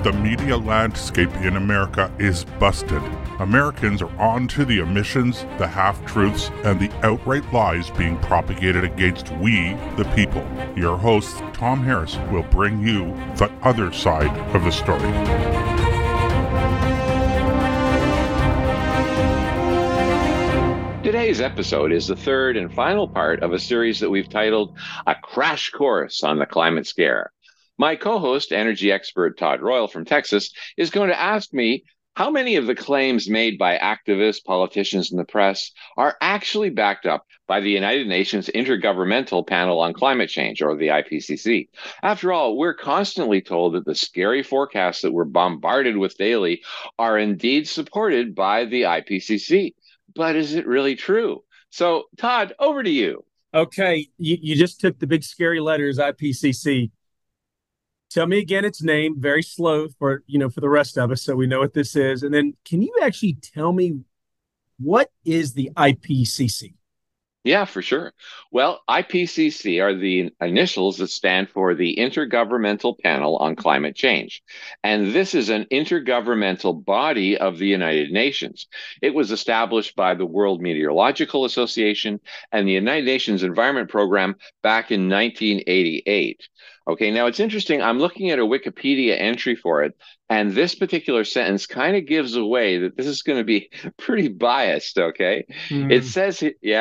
The media landscape in America is busted. Americans are on to the omissions, the half-truths, and the outright lies being propagated against we, the people. Your host, Tom Harris, will bring you the other side of the story. Today's episode is the third and final part of a series that we've titled A Crash Course on the Climate Scare. My co-host, energy expert Todd Royal from Texas, is going to ask me how many of the claims made by activists, politicians, and the press are actually backed up by the United Nations Intergovernmental Panel on Climate Change, or the IPCC. After all, we're constantly told that the scary forecasts that we're bombarded with daily are indeed supported by the IPCC. But is it really true? So, Todd, over to you. Okay, you just took the big scary letters, IPCC. Tell me again its name, very slow for the rest of us, so we know what this is. And then can you actually tell me what is the IPCC? Yeah, for sure. Well, IPCC are the initials that stand for the Intergovernmental Panel on Climate Change. And this is an intergovernmental body of the United Nations. It was established by the World Meteorological Association and the United Nations Environment Program back in 1988. Okay, now it's interesting. I'm looking at a Wikipedia entry for it, and this particular sentence kind of gives away that this is going to be pretty biased, okay? It says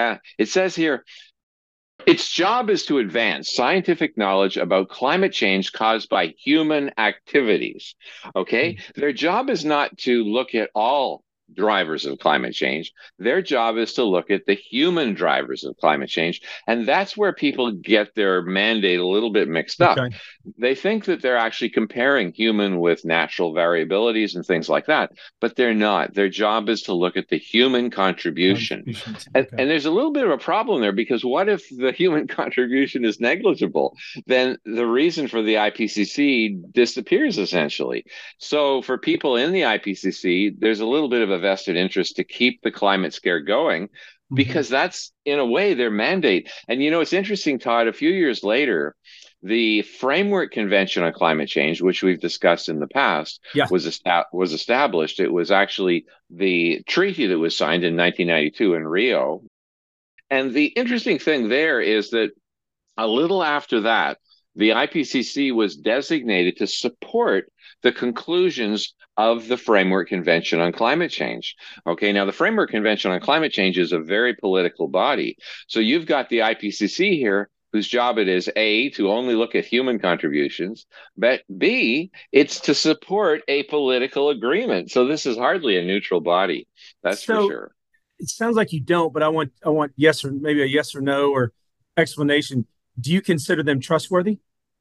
here, its job is to advance scientific knowledge about climate change caused by human activities, okay? Their job is not to look at all drivers of climate change. Their job is to look at the human drivers of climate change. And that's where people get their mandate a little bit mixed up. Okay. They think that they're actually comparing human with natural variabilities and things like that, but they're not. Their job is to look at the human contribution. Okay. And there's a little bit of a problem there, because what if the human contribution is negligible? Then the reason for the IPCC disappears essentially. So for people in the IPCC, there's a little bit of a vested interest to keep the climate scare going, because that's in a way their mandate. And it's interesting, Todd, a few years later, the Framework Convention on Climate Change, which we've discussed in the past, was established. It was actually the treaty that was signed in 1992 in Rio. And the interesting thing there is that a little after that, the IPCC was designated to support the conclusions of the Framework Convention on Climate Change. Okay, now the Framework Convention on Climate Change is a very political body. So you've got the IPCC here, whose job it is, A, to only look at human contributions, but B, it's to support a political agreement. So this is hardly a neutral body. That's for sure. It sounds like you don't, but I want yes, or maybe a yes or no or explanation. Do you consider them trustworthy?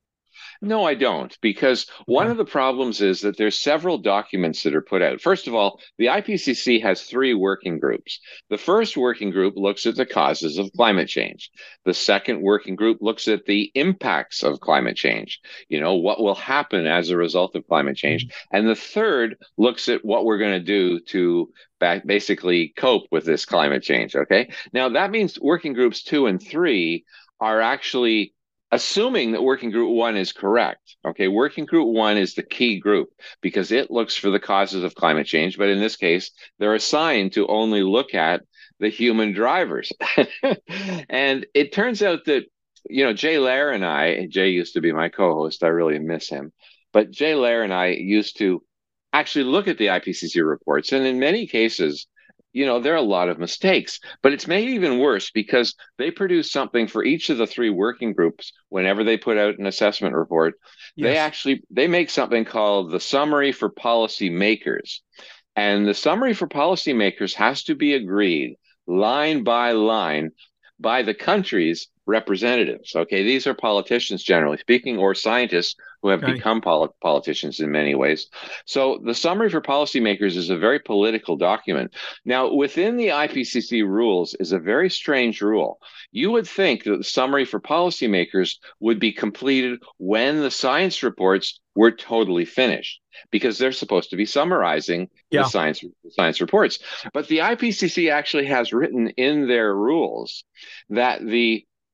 No, I don't, because one of the problems is that there's several documents that are put out. First of all, the IPCC has 3 working groups. The first working group looks at the causes of climate change. The second working group looks at the impacts of climate change, what will happen as a result of climate change. And the third looks at what we're going to do to basically cope with this climate change, okay? Now, that means working groups 2 and 3 are actually assuming that working group 1 is correct. Okay, working group 1 is the key group because it looks for the causes of climate change, but in this case, they're assigned to only look at the human drivers. And it turns out that, Jay Lair and Jay used to be my co-host, I really miss him, but Jay Lair and I used to actually look at the IPCC reports, and in many cases, there are a lot of mistakes, but it's made even worse because they produce something for each of the 3 working groups whenever they put out an assessment report. Yes. They make something called the Summary for Policymakers. And the Summary for Policymakers has to be agreed line by line by the country's representatives. Okay, these are politicians, generally speaking, or scientists who have become politicians in many ways. So the Summary for Policymakers is a very political document. Now, within the IPCC rules is a very strange rule. You would think that the Summary for Policymakers would be completed when the science reports were totally finished, because they're supposed to be summarizing the science reports. But the IPCC actually has written in their rules that the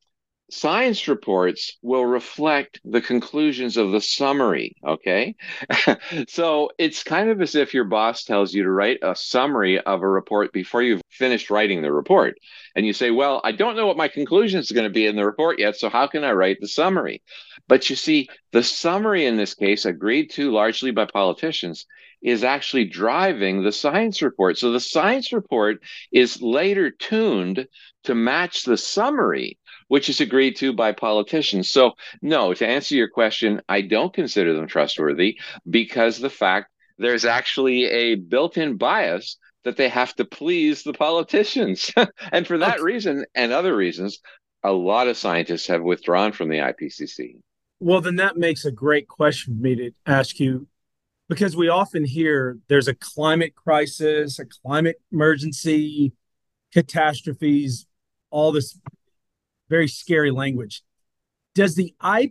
science reports will reflect the conclusions of the summary. Okay. So it's kind of as if your boss tells you to write a summary of a report before you've finished writing the report. And you say, well, I don't know what my conclusions are going to be in the report yet. So how can I write the summary? But you see, the summary in this case, agreed to largely by politicians, is actually driving the science report. So the science report is later tuned to match the summary, which is agreed to by politicians. So, no, to answer your question, I don't consider them trustworthy because the fact there's actually a built-in bias that they have to please the politicians. And for that Okay. reason and other reasons, a lot of scientists have withdrawn from the IPCC. Well, then that makes a great question for me to ask you because we often hear there's a climate crisis, a climate emergency, catastrophes, all this very scary language. Does the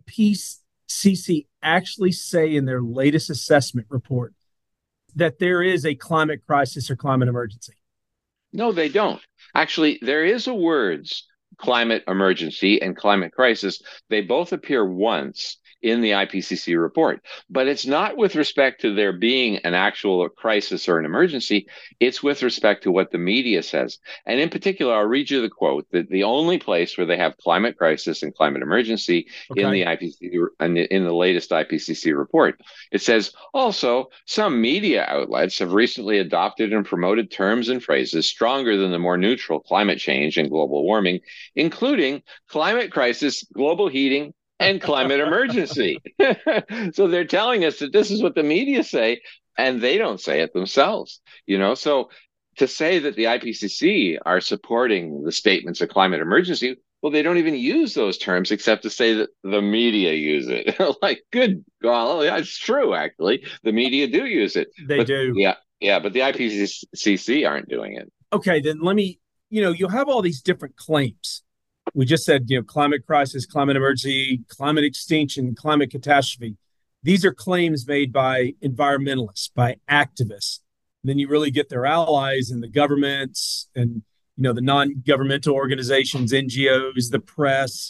IPCC actually say in their latest assessment report that there is a climate crisis or climate emergency? No, they don't. Actually, there is a words climate emergency and climate crisis. They both appear once in the IPCC report, but it's not with respect to there being an actual crisis or an emergency. It's with respect to what the media says. And in particular, I'll read you the quote that the only place where they have climate crisis and climate emergency in Okay. the IPCC in the latest IPCC report. It says also some media outlets have recently adopted and promoted terms and phrases stronger than the more neutral climate change and global warming, including climate crisis, global heating, and climate emergency. So they're telling us that this is what the media say, and they don't say it themselves. So to say that the IPCC are supporting the statements of climate emergency, well, they don't even use those terms except to say that the media use it. Like, good, well, yeah, it's true, actually. The media do use it. They But do. yeah, but the IPCC aren't doing it. Okay, then let me, you'll have all these different claims. We just said, climate crisis, climate emergency, climate extinction, climate catastrophe. These are claims made by environmentalists, by activists. And then you really get their allies and the governments and the non-governmental organizations, NGOs, the press.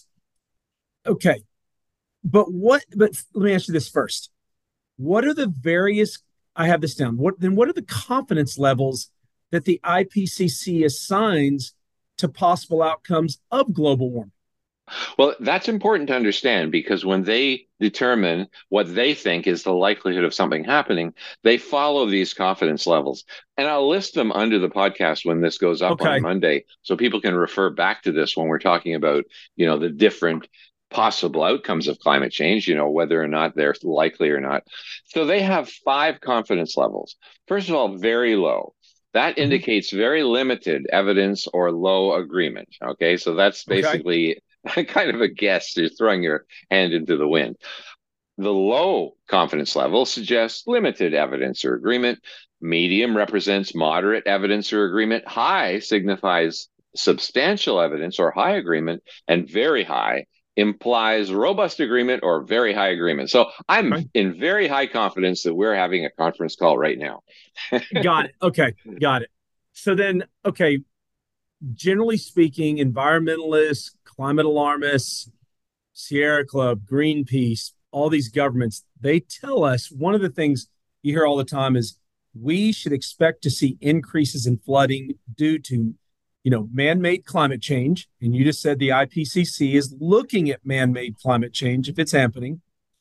Okay. But let me ask you this first. What are the various I have this down. What are the confidence levels that the IPCC assigns to possible outcomes of global warming? Well, that's important to understand because when they determine what they think is the likelihood of something happening, they follow these confidence levels. And I'll list them under the podcast when this goes up on Okay. Monday so people can refer back to this when we're talking about, the different possible outcomes of climate change, whether or not they're likely or not. So they have 5 confidence levels. First of all, very low. That Mhm. indicates very limited evidence or low agreement. Okay, so that's Okay. basically kind of a guess. You're throwing your hand into the wind. The low confidence level suggests limited evidence or agreement. Medium represents moderate evidence or agreement. High signifies substantial evidence or high agreement. And very high implies robust agreement or very high agreement. So I'm Okay. in very high confidence that we're having a conference call right now. Got it. Okay. Got it. So then, okay, generally speaking, environmentalists, climate alarmists, Sierra Club, Greenpeace, all these governments, they tell us one of the things you hear all the time is we should expect to see increases in flooding due to, man-made climate change. And you just said the IPCC is looking at man-made climate change if it's happening.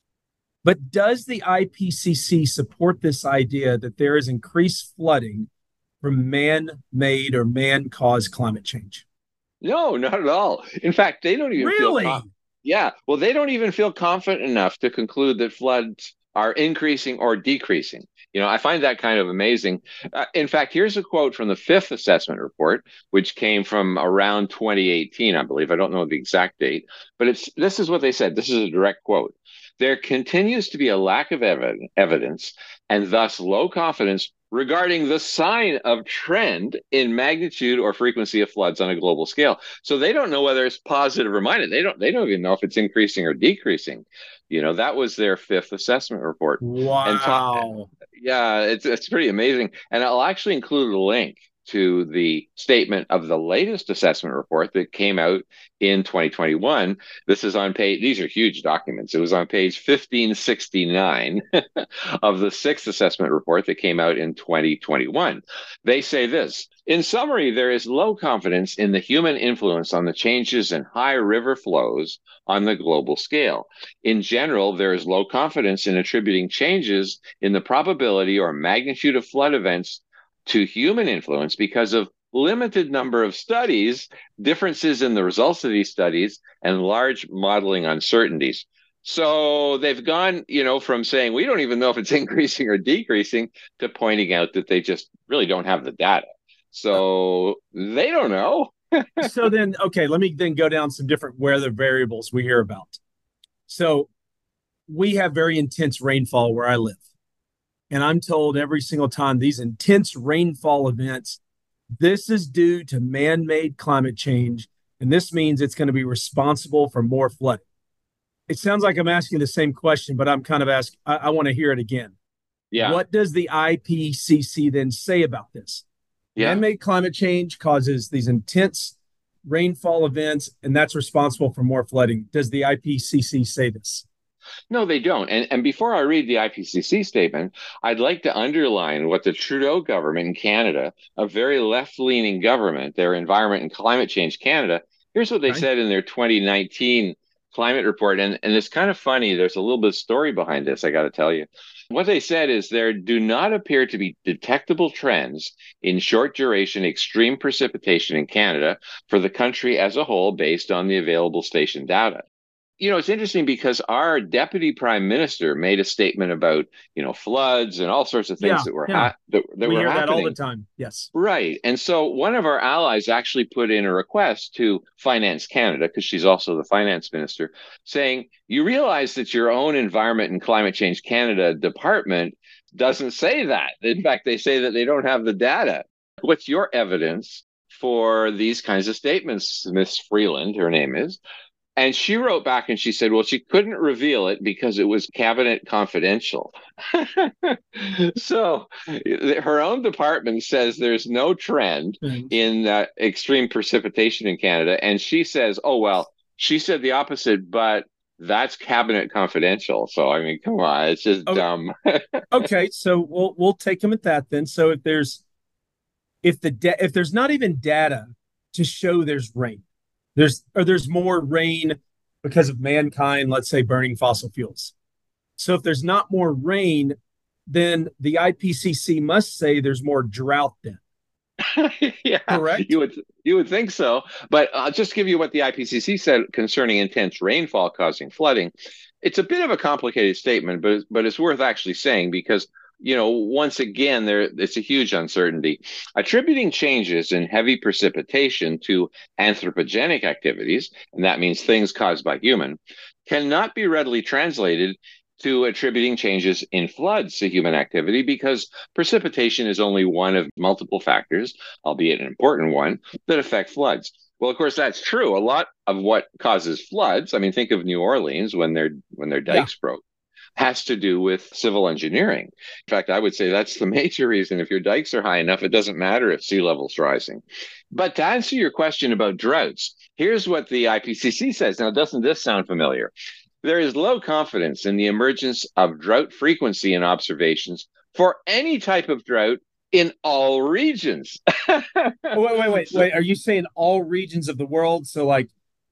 But does the IPCC support this idea that there is increased flooding from man-made or man-caused climate change? No, not at all. In fact, they don't even feel Really? yeah, well, they don't even feel confident enough to conclude that floods are increasing or decreasing. I find that kind of amazing. In fact, here's a quote from the fifth assessment report, which came from around 2018, I believe. I don't know the exact date, but this is what they said. This is a direct quote. There continues to be a lack of evidence and thus low confidence regarding the sign of trend in magnitude or frequency of floods on a global scale. So they don't know whether it's positive or minus. They don't even know if it's increasing or decreasing. That was their fifth assessment report. And Wow. yeah, it's pretty amazing. And I'll actually include a link to the statement of the latest assessment report that came out in 2021. This is on page, these are huge documents. It was on page 1569 of the sixth assessment report that came out in 2021. They say this: in summary, there is low confidence in the human influence on the changes in high river flows on the global scale. In general, there is low confidence in attributing changes in the probability or magnitude of flood events to human influence because of limited number of studies, differences in the results of these studies, and large modeling uncertainties. So they've gone, from saying we don't even know if it's increasing or decreasing to pointing out that they just really don't have the data. So they don't know. So then, okay, let me then go down some different weather variables we hear about. So we have very intense rainfall where I live. And I'm told every single time these intense rainfall events, this is due to man-made climate change. And this means it's going to be responsible for more flooding. It sounds like I'm asking the same question, but I'm kind of asking, I want to hear it again. Yeah. What does the IPCC then say about this? Yeah. Man-made climate change causes these intense rainfall events, and that's responsible for more flooding. Does the IPCC say this? No, they don't. And before I read the IPCC statement, I'd like to underline what the Trudeau government in Canada, a very left-leaning government, their Environment and Climate Change Canada, here's what they said in their 2019 climate report. And it's kind of funny. There's a little bit of story behind this, I got to tell you. What they said is there do not appear to be detectable trends in short duration extreme precipitation in Canada for the country as a whole based on the available station data. It's interesting because our deputy prime minister made a statement about, floods and all sorts of things that were that we were hear happening. That all the time. Yes. Right. And so one of our allies actually put in a request to Finance Canada, because she's also the finance minister, saying, you realize that your own Environment and Climate Change Canada department doesn't say that. In fact, they say that they don't have the data. What's your evidence for these kinds of statements, Miss Freeland, her name is? And she wrote back and she said, well, she couldn't reveal it because it was cabinet confidential. So her own department says there's no trend in extreme precipitation in Canada. And she says, oh, well, she said the opposite, but that's cabinet confidential. So, I mean, come on, it's just dumb. Okay, so we'll take them at that then. So if there's not even data to show there's rain, there's more rain because of mankind, let's say, burning fossil fuels. So if there's not more rain, then the IPCC must say there's more drought then. Yeah, correct. You would think so, but I'll just give you what the IPCC said concerning intense rainfall causing flooding. It's a bit of a complicated statement, but it's worth actually saying because once again, it's a huge uncertainty. Attributing changes in heavy precipitation to anthropogenic activities, and that means things caused by human, cannot be readily translated to attributing changes in floods to human activity because precipitation is only one of multiple factors, albeit an important one, that affect floods. Well, of course, that's true. A lot of what causes floods, I mean, think of New Orleans when their dikes broke, has to do with civil engineering. In fact, I would say that's the major reason. If your dikes are high enough, it doesn't matter if sea level's rising. But to answer your question about droughts, here's what the IPCC says. Now, doesn't this sound familiar? There is low confidence in the emergence of drought frequency in observations for any type of drought in all regions. Wait. Are you saying all regions of the world? So like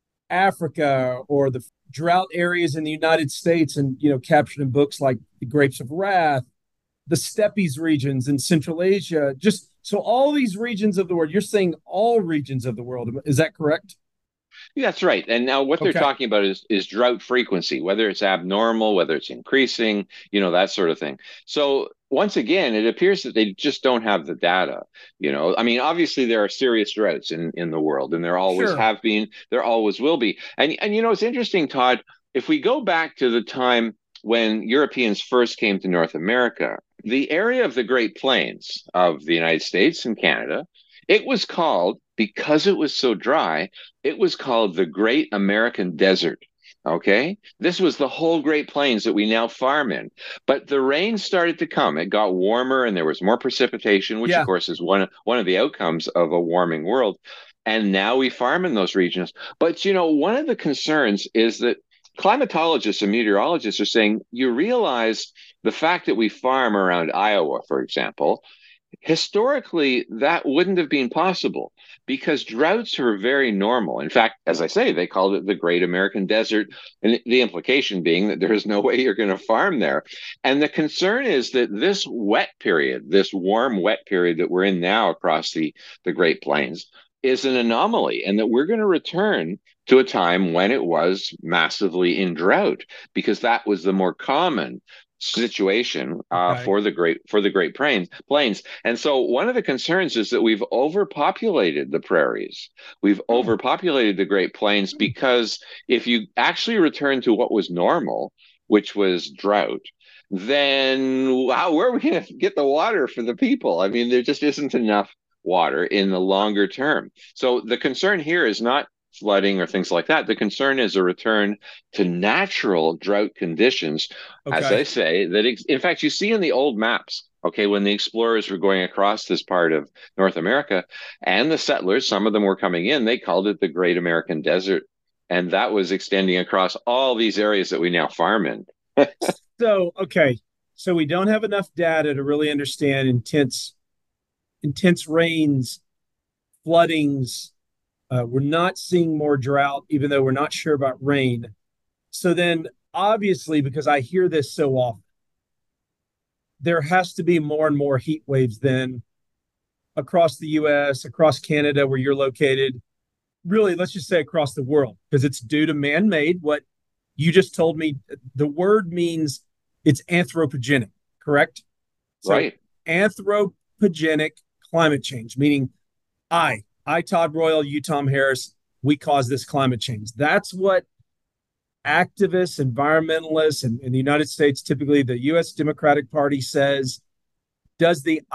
Africa or the drought areas in the United States and, captured in books like The Grapes of Wrath, the Stepes regions in Central Asia, just so all these regions of the world, you're saying all regions of the world. Is that correct? That's right. And now what they're talking about is drought frequency, whether it's abnormal, whether it's increasing, that sort of thing. So once again, it appears that they just don't have the data. I mean, obviously there are serious droughts in the world, and there always have been, there always will be. And it's interesting, Todd, if we go back to the time when Europeans first came to North America, the area of the Great Plains of the United States and Canada, it was called, because it was so dry, it was called the Great American Desert. Okay. This was the whole Great Plains that we now farm in. But the rain started to come. It got warmer and there was more precipitation, which of Yeah. course is one of the outcomes of a warming world. And now we farm in those regions. But one of the concerns is that climatologists and meteorologists are saying you realize the fact that we farm around Iowa, for example, historically, that wouldn't have been possible because droughts are very normal. In fact, as I say, they called it the Great American Desert, and the implication being that there is no way you're going to farm there. And the concern is that this wet period, this warm, wet period that we're in now across the Great Plains, is an anomaly, and that we're going to return to a time when it was massively in drought because that was the more common situation Okay. for the Great Plains. And so one of the concerns is that we've overpopulated the prairies. We've Hmm. overpopulated the Great Plains because if you actually return to what was normal, which was drought, then wow, where are we going to get the water for the people? I mean, there just isn't enough water in the longer term. So the concern here is not flooding or things like that. The concern is a return to natural drought conditions, as Okay. I say, that in fact you see in the old maps. Okay, when the explorers were going across this part of North America and the settlers, some of them were coming in, they called it the Great American Desert. And that was extending across all these areas that we now farm in. So, okay. So we don't have enough data to really understand intense rains, floodings. We're not seeing more drought, even though we're not sure about rain. So then, obviously, because I hear this so often, there has to be more and more heat waves then across the US, across Canada, where you're located. Really, let's just say across the world, because it's due to man made. What you just told me, the word means it's anthropogenic, correct? So, Right. anthropogenic climate change, meaning Todd Royal, you, Tom Harris, we cause this climate change. That's what activists, environmentalists in the United States, typically the US Democratic Party, says. Does the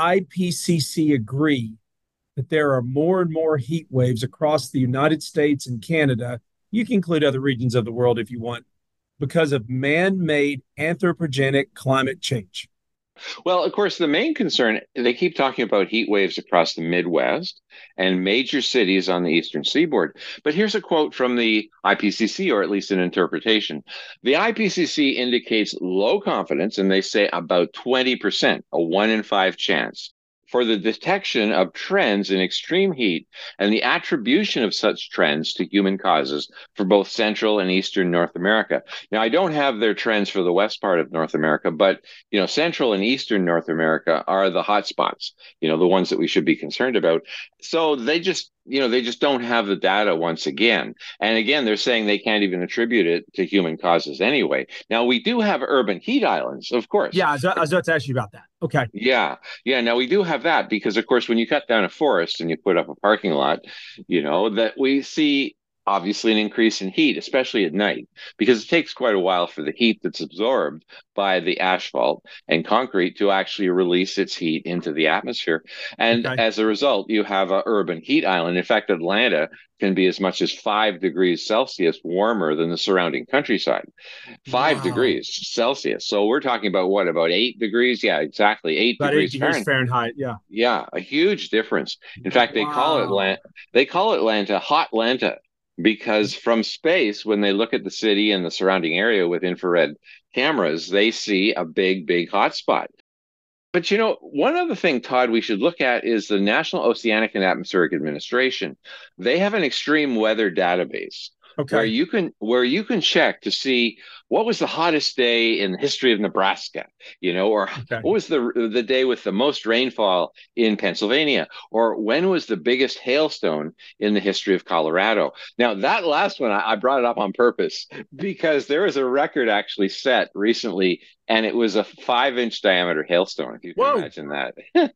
IPCC agree that there are more and more heat waves across the United States and Canada? You can include other regions of the world if you want, because of man made anthropogenic climate change. Well, of course, the main concern, they keep talking about heat waves across the Midwest and major cities on the eastern seaboard. But here's a quote from the IPCC, or at least an interpretation. The IPCC indicates low confidence, and they say about 20%, a 1 in 5 chance, for the detection of trends in extreme heat and the attribution of such trends to human causes for both Central and Eastern North America. Now, I don't have their trends for the west part of North America, but Central and Eastern North America are the hot spots, the ones that we should be concerned about. So they just don't have the data once again. And again, they're saying they can't even attribute it to human causes anyway. Now, we do have urban heat islands, of course. Yeah, I was about to ask you about that. Okay. Yeah. Yeah. Now we do have that because, of course, when you cut down a forest and you put up a parking lot, that we see obviously an increase in heat, especially at night, because it takes quite a while for the heat that's absorbed by the asphalt and concrete to actually release its heat into the atmosphere. And Okay. as a result, you have an urban heat island. In fact, Atlanta can be as much as 5 degrees Celsius warmer than the surrounding countryside. Five Wow. degrees Celsius. So we're talking about what, about 8 degrees? Yeah, exactly. Eight About eight degrees degrees Fahrenheit. Fahrenheit. Yeah. Yeah, a huge difference. In fact, Wow. They call Atlanta Hot Lanta because from space, when they look at the city and the surrounding area with infrared cameras, they see a big, big hot spot. But one other thing, Todd, we should look at is the National Oceanic and Atmospheric Administration. They have an extreme weather database Okay. where you can check to see what was the hottest day in the history of Nebraska, or Okay. what was the day with the most rainfall in Pennsylvania, or when was the biggest hailstone in the history of Colorado. Now, that last one, I brought it up on purpose because there was a record actually set recently and it was a 5 inch diameter hailstone, if you can Whoa. imagine that.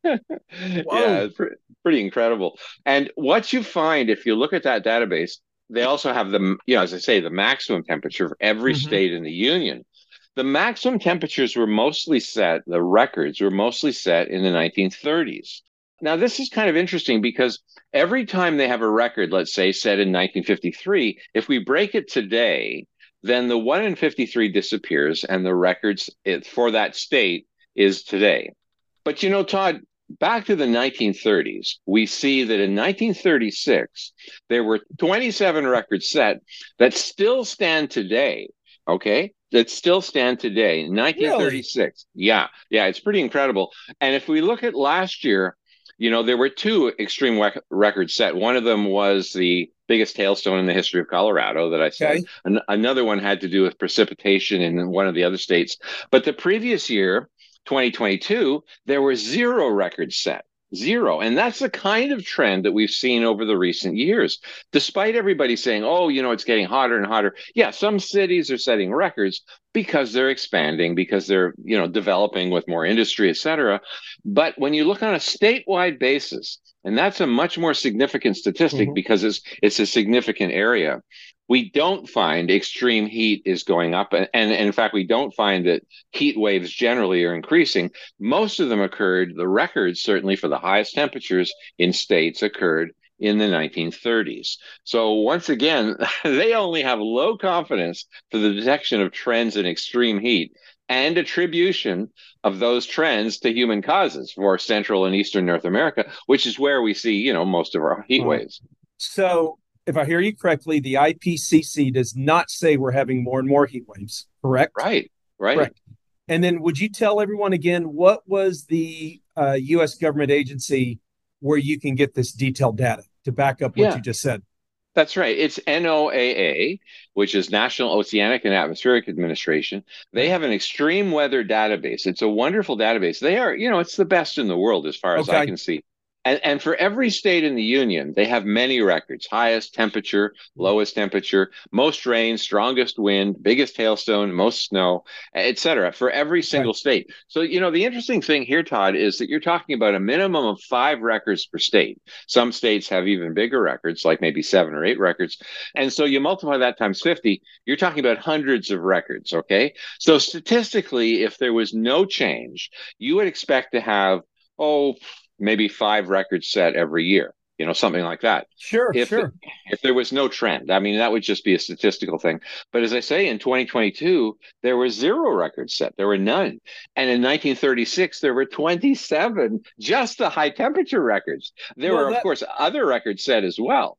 Yeah, Whoa. pretty incredible. And what you find if you look at that database, they also have as I say, the maximum temperature for every Hmm. state in the union. The maximum temperatures were mostly set, the records were mostly set in the 1930s. Now, this is kind of interesting because every time they have a record, let's say, set in 1953, if we break it today, then the 1 in 53 disappears, and the records for that state is today. But Todd, back to the 1930s, we see that in 1936, there were 27 records set that still stand today. Okay, that still stand today. 1936. Really? Yeah, it's pretty incredible. And if we look at last year, there were two extreme records set. One of them was the biggest hailstone in the history of Colorado that I said. Okay. Another one had to do with precipitation in one of the other states. But the previous year, 2022, there were zero records set. Zero. And that's the kind of trend that we've seen over the recent years. Despite everybody saying, oh, it's getting hotter and hotter. Yeah, some cities are setting records because they're expanding, because they're, developing with more industry, et cetera. But when you look on a statewide basis, and that's a much more significant statistic because it's a significant area, we don't find extreme heat is going up. And in fact, we don't find that heat waves generally are increasing. Most of them occurred, the records certainly for the highest temperatures in states occurred in the 1930s. So once again, they only have low confidence for the detection of trends in extreme heat and attribution of those trends to human causes for Central and Eastern North America, which is where we see, most of our heat waves. So if I hear you correctly, the IPCC does not say we're having more and more heat waves, correct? Right. Correct. And then would you tell everyone again, what was the U.S. government agency where you can get this detailed data to back up what you just said? That's right. It's NOAA, which is National Oceanic and Atmospheric Administration. They have an extreme weather database. It's a wonderful database. They are, it's the best in the world as far as I can see. And for every state in the union, they have many records: highest temperature, lowest temperature, most rain, strongest wind, biggest hailstone, most snow, et cetera, for every single state. So, the interesting thing here, Todd, is that you're talking about a minimum of 5 records per state. Some states have even bigger records, like maybe 7 or 8 records. And so you multiply that times 50, you're talking about hundreds of records, okay? So statistically, if there was no change, you would expect to have, maybe 5 records set every year, something like that. Sure. If there was no trend, I mean, that would just be a statistical thing. But as I say, in 2022, there were 0 records set. There were none. And in 1936, there were 27, just the high temperature records. There were, of course, other records set as well.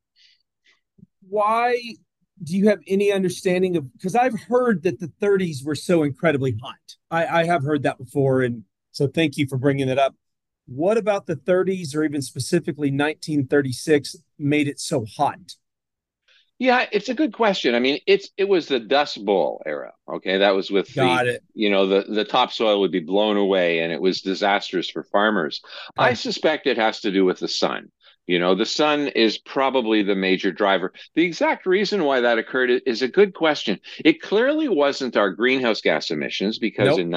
Why do you have any understanding of, because I've heard that the 30s were so incredibly hot. I have heard that before. And so thank you for bringing it up. What about the 30s, or even specifically 1936, made it so hot? Yeah, it's a good question. I mean, it was the Dust Bowl era. Okay, that was with the topsoil would be blown away, and it was disastrous for farmers. I suspect it has to do with the sun. The sun is probably the major driver. The exact reason why that occurred is a good question. It clearly wasn't our greenhouse gas emissions, because in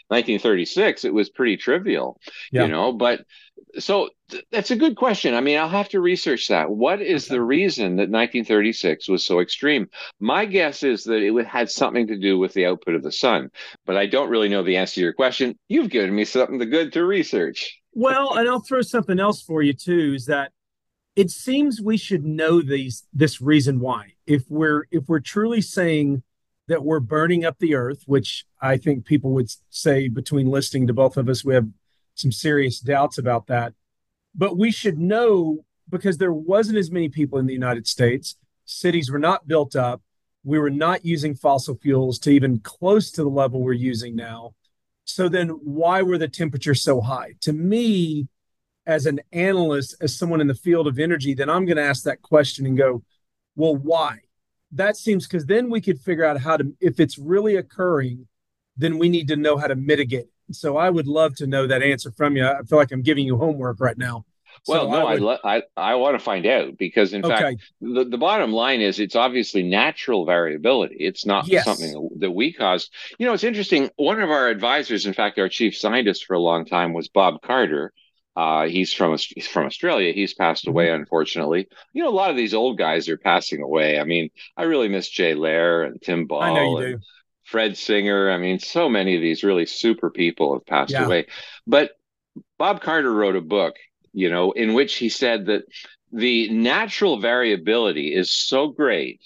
1936, it was pretty trivial, but so that's a good question. I mean, I'll have to research that. What is the reason that 1936 was so extreme? My guess is that it had something to do with the output of the sun, but I don't really know the answer to your question. You've given me something good to research. Well, and I'll throw something else for you too, is that it seems we should know this reason why. If we're truly saying that we're burning up the earth, which I think people would say, between listening to both of us, we have some serious doubts about that. But we should know, because there wasn't as many people in the United States. Cities were not built up. We were not using fossil fuels to even close to the level we're using now. So then why were the temperatures so high? To me, as an analyst, as someone in the field of energy, then I'm going to ask that question and go, well, why? That seems, because then we could figure out how to, if it's really occurring, then we need to know how to mitigate it. So I would love to know that answer from you. I feel like I'm giving you homework right now. Well, so no, I want to find out, because in fact, the bottom line is it's obviously natural variability. It's not something that we caused. It's interesting. One of our advisors, in fact, our chief scientist for a long time, was Bob Carter. He's from Australia. He's passed away, unfortunately. A lot of these old guys are passing away. I mean, I really miss Jay Lair and Tim Ball. I know you do. Fred Singer. I mean, so many of these really super people have passed away. But Bob Carter wrote a book, in which he said that the natural variability is so great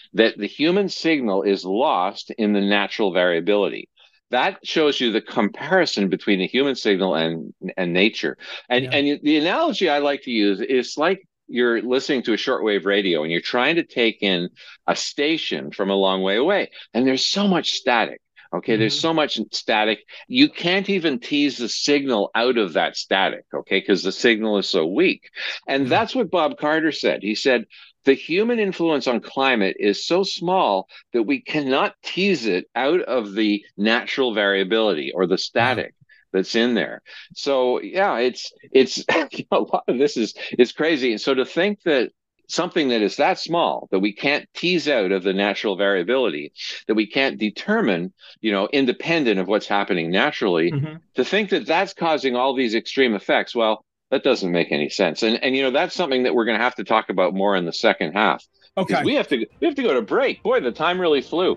that the human signal is lost in the natural variability. That shows you the comparison between the human signal and nature. And the analogy I like to use is like you're listening to a shortwave radio and you're trying to take in a station from a long way away, and there's so much static. Okay, there's so much static. You can't even tease the signal out of that static, okay, because the signal is so weak. And that's what Bob Carter said. He said, the human influence on climate is so small that we cannot tease it out of the natural variability or the static that's in there. So yeah, it's a lot of this is crazy. And so to think that something that is that small that we can't tease out of the natural variability, that we can't determine, independent of what's happening naturally, to think that that's causing all these extreme effects, well, that doesn't make any sense. And that's something that we're going to have to talk about more in the second half. Okay. We have to go to break. Boy, the time really flew.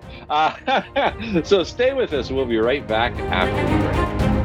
So stay with us. We'll be right back after the break.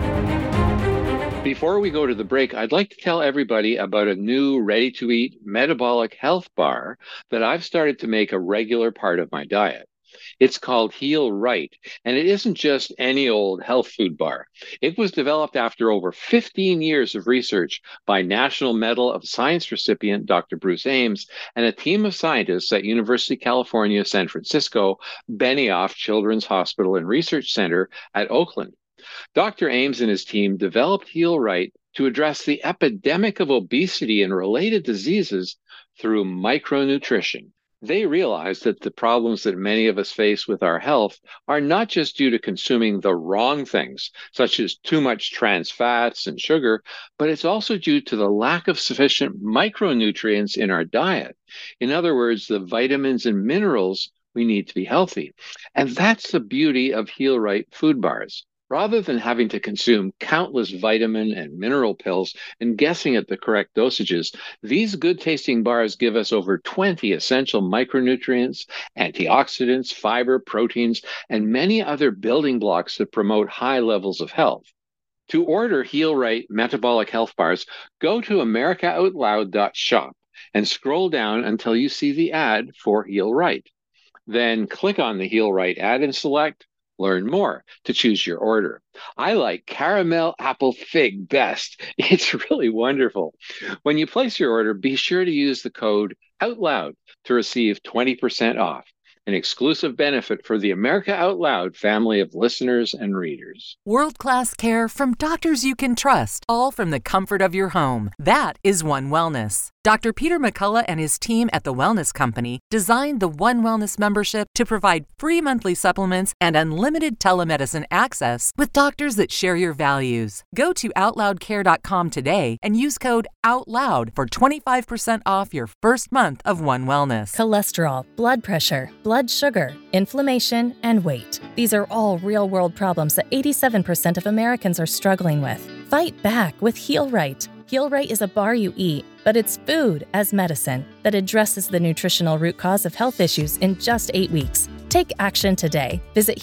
Before we go to the break, I'd like to tell everybody about a new ready-to-eat metabolic health bar that I've started to make a regular part of my diet. It's called Heal Right, and it isn't just any old health food bar. It was developed after over 15 years of research by National Medal of Science recipient Dr. Bruce Ames and a team of scientists at University of California, San Francisco, Benioff Children's Hospital and Research Center at Oakland. Dr. Ames and his team developed Heal Right to address the epidemic of obesity and related diseases through micronutrition. They realized that the problems that many of us face with our health are not just due to consuming the wrong things, such as too much trans fats and sugar, but it's also due to the lack of sufficient micronutrients in our diet. In other words, the vitamins and minerals we need to be healthy. And that's the beauty of Heal Right food bars. Rather than having to consume countless vitamin and mineral pills and guessing at the correct dosages, these good-tasting bars give us over 20 essential micronutrients, antioxidants, fiber, proteins, and many other building blocks that promote high levels of health. To order Heal Right metabolic health bars, go to americaoutloud.shop and scroll down until you see the ad for Heal Right. Then click on the Heal Right ad and select Learn More to choose your order. I like caramel apple fig best. It's really wonderful. When you place your order, be sure to use the code OUTLOUD to receive 20% off, an exclusive benefit for the America Out Loud family of listeners and readers. World-class care from doctors you can trust, all from the comfort of your home. That is One Wellness. Dr. Peter McCullough and his team at The Wellness Company designed the One Wellness membership to provide free monthly supplements and unlimited telemedicine access with doctors that share your values. Go to OutLoudCare.com today and use code OUTLOUD for 25% off your first month of One Wellness. Cholesterol, blood pressure, blood sugar, inflammation, and weight. These are all real-world problems that 87% of Americans are struggling with. Fight back with Heal Right. Heal Right is a bar you eat, but it's food as medicine that addresses the nutritional root cause of health issues in just 8 weeks. Take action today. Visit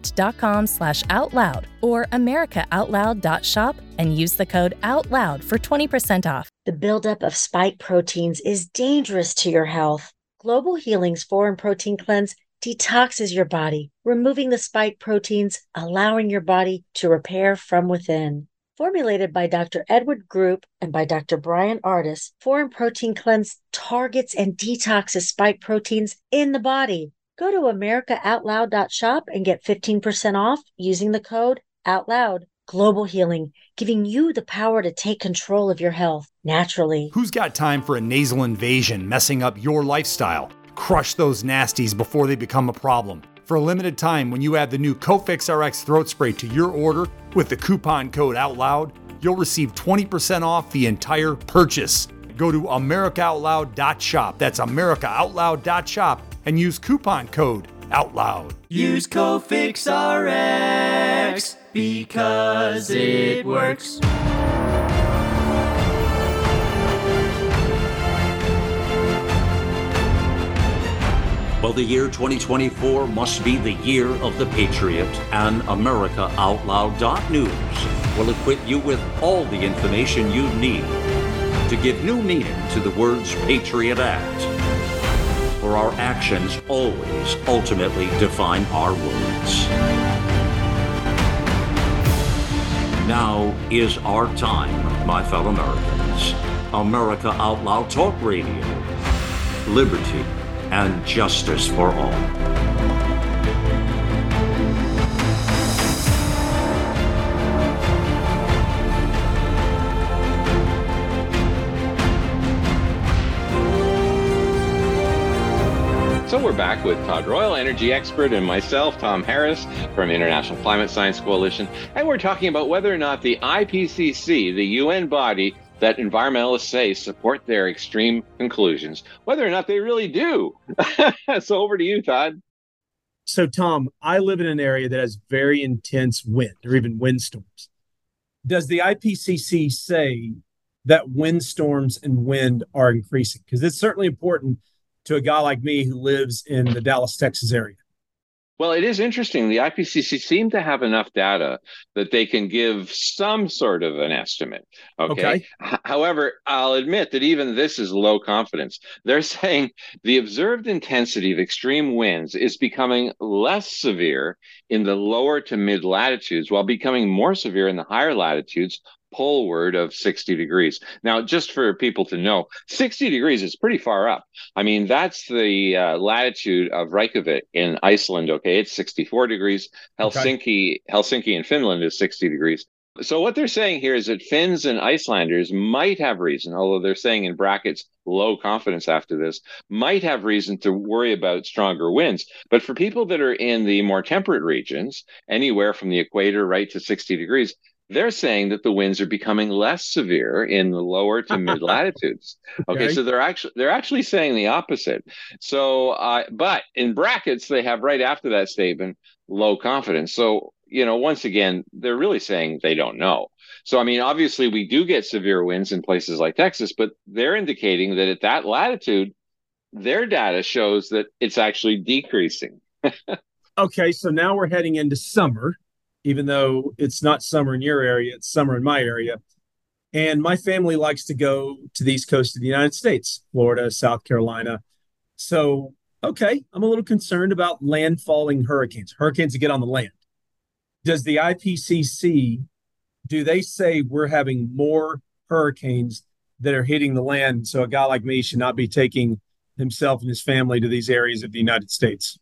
healright.com/outloud or americaoutloud.shop and use the code OUTLOUD for 20% off. The buildup of spike proteins is dangerous to your health. Global Healing's Foreign Protein Cleanse detoxes your body, removing the spike proteins, allowing your body to repair from within. Formulated by Dr. Edward Group and by Dr. Brian Ardis, Foreign Protein Cleanse targets and detoxes spike proteins in the body. Go to americaoutloud.shop and get 15% off using the code OUTLOUD. Global Healing, giving you the power to take control of your health naturally. Who's got time for a nasal invasion messing up your lifestyle? Crush those nasties before they become a problem. For a limited time, when you add the new Cofix RX throat spray to your order with the coupon code OUTLOUD, you'll receive 20% off the entire purchase. Go to americaoutloud.shop. That's americaoutloud.shop and use coupon code OUTLOUD. Use Cofix RX because it works. Well, the year 2024 must be the year of the Patriot, and AmericaOutloud.news will equip you with all the information you need to give new meaning to the words Patriot Act. for our actions always ultimately define our words. Now is our time, my fellow Americans. America Out Loud Talk Radio. Liberty and justice for all. So we're back with Todd Royal, energy expert, and myself, Tom Harris, from International Climate Science Coalition. And we're talking about whether or not the IPCC, the UN body that environmentalists say support their extreme conclusions, whether or not they really do. So over to you, Todd. So, Tom, I live in an area that has very intense wind or even windstorms. Does the IPCC say that windstorms and wind are increasing? Because it's certainly important to a guy like me who lives in the Dallas, Texas area. Well, it is interesting. The IPCC seem to have enough data that they can give some sort of an estimate. Okay. However, I'll admit that even this is low confidence. They're saying the observed intensity of extreme winds is becoming less severe in the lower to mid latitudes while becoming more severe in the higher latitudes, poleward of 60 degrees. Now, just for people to know, 60 degrees is pretty far up. I mean, that's the latitude of Reykjavik in Iceland. Okay, it's 64 degrees. Helsinki in Finland is 60 degrees. So what they're saying here is that Finns and Icelanders might have reason, although they're saying in brackets, low confidence after this, might have reason to worry about stronger winds. But for people that are in the more temperate regions, anywhere from the equator right to 60 degrees, they're saying that the winds are becoming less severe in the lower to mid latitudes. Okay, so they're actually saying the opposite. So, but in brackets, they have right after that statement, low confidence. So, you know, once again, they're really saying they don't know. So, I mean, obviously, we do get severe winds in places like Texas, but they're indicating that at that latitude, their data shows that it's actually decreasing. Okay, so now we're heading into summer. Even though it's not summer in your area, it's summer in my area. And my family likes to go to the East Coast of the United States, Florida, South Carolina. So, okay, I'm a little concerned about landfalling hurricanes that get on the land. Does the IPCC, do they say we're having more hurricanes that are hitting the land? So a guy like me should not be taking himself and his family to these areas of the United States?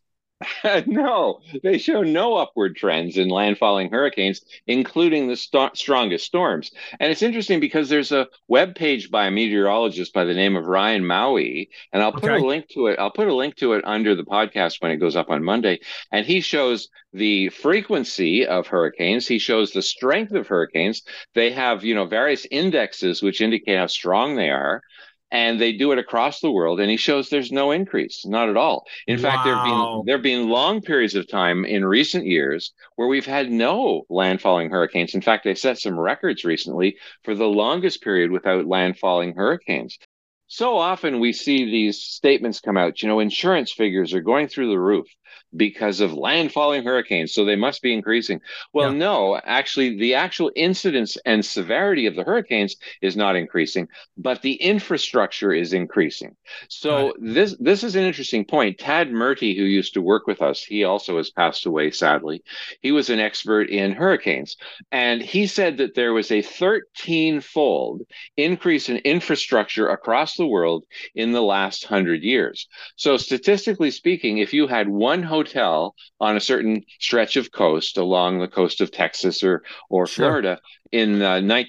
No, they show no upward trends in landfalling hurricanes, including the strongest storms. And it's interesting because there's a web page by a meteorologist by the name of Ryan Maui, and I'll put a link to it. I'll put a link to it under the podcast when it goes up on Monday. And he shows the frequency of hurricanes. He shows the strength of hurricanes. They have, various indexes which indicate how strong they are. And they do it across the world, and he shows there's no increase, not at all. In fact, there have been long periods of time in recent years where we've had no landfalling hurricanes. In fact, they set some records recently for the longest period without landfalling hurricanes. So often we see these statements come out, insurance figures are going through the roof because of landfalling hurricanes, so they must be increasing. Well, no, actually, the actual incidence and severity of the hurricanes is not increasing, but the infrastructure is increasing. So this is an interesting point. Tad Murty, who used to work with us, he also has passed away, sadly. He was an expert in hurricanes, and he said that there was a 13-fold increase in infrastructure across the world in the last 100 years. So statistically speaking, if you had one hotel on a certain stretch of coast along the coast of Texas or Florida in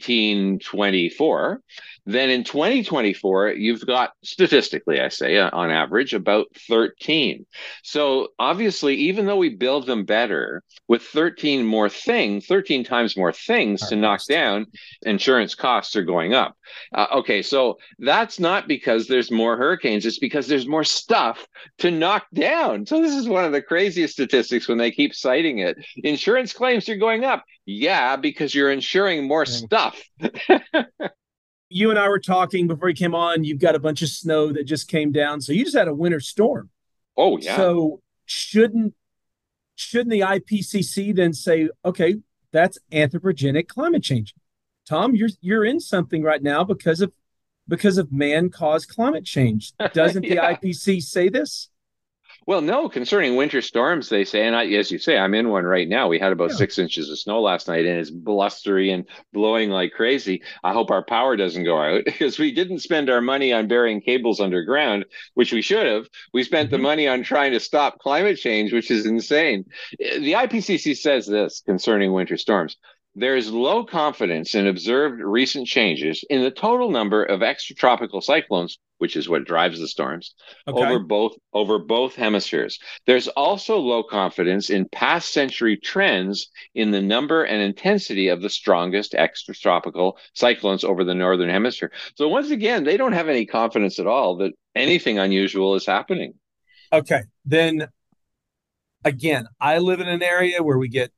1924, then in 2024, you've got, statistically, I say, on average, about 13. So obviously, even though we build them better with 13 times more things to knock down, insurance costs are going up. Okay, so that's not because there's more hurricanes. It's because there's more stuff to knock down. So this is one of the craziest statistics when they keep citing it. Insurance claims are going up. Yeah, because you're insuring more stuff. You and I were talking before you came on. You've got a bunch of snow that just came down. So you just had a winter storm. Oh, yeah. So shouldn't the IPCC then say, okay, that's anthropogenic climate change? Tom, you're in something right now because of because of man-caused climate change. Doesn't the IPCC say this? Well, no, concerning winter storms, they say, and as you say, I'm in one right now. We had about 6 inches of snow last night, and it's blustery and blowing like crazy. I hope our power doesn't go out because we didn't spend our money on burying cables underground, which we should have. We spent the money on trying to stop climate change, which is insane. The IPCC says this concerning winter storms. There is low confidence in observed recent changes in the total number of extratropical cyclones, which is what drives the storms, over both hemispheres. There's also low confidence in past century trends in the number and intensity of the strongest extratropical cyclones over the northern hemisphere. So once again, they don't have any confidence at all that anything unusual is happening. Okay, then again, I live in an area where we get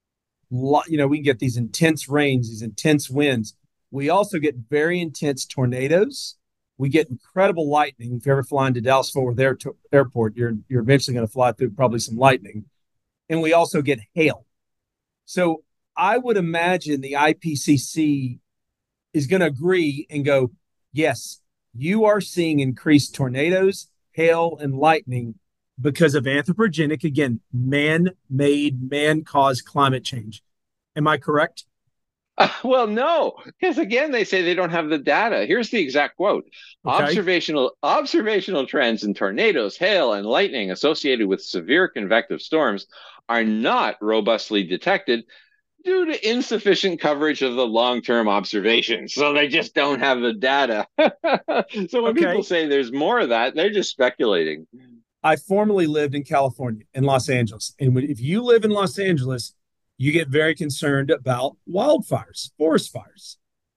we can get these intense rains, these intense winds. We also get very intense tornadoes. We get incredible lightning. If you ever fly into Dallas-Fort Worth Airport, you're eventually going to fly through probably some lightning. And we also get hail. So I would imagine the IPCC is going to agree and go, yes, you are seeing increased tornadoes, hail, and lightning because of anthropogenic, again, man-made, man-caused climate change. Am I correct? Well, no, because again, they say they don't have the data. Here's the exact quote. Okay. Observational trends in tornadoes, hail, and lightning associated with severe convective storms are not robustly detected due to insufficient coverage of the long-term observations. So they just don't have the data. So when people say there's more of that, they're just speculating. I formerly lived in California, in Los Angeles. And if you live in Los Angeles, you get very concerned about wildfires, forest fires.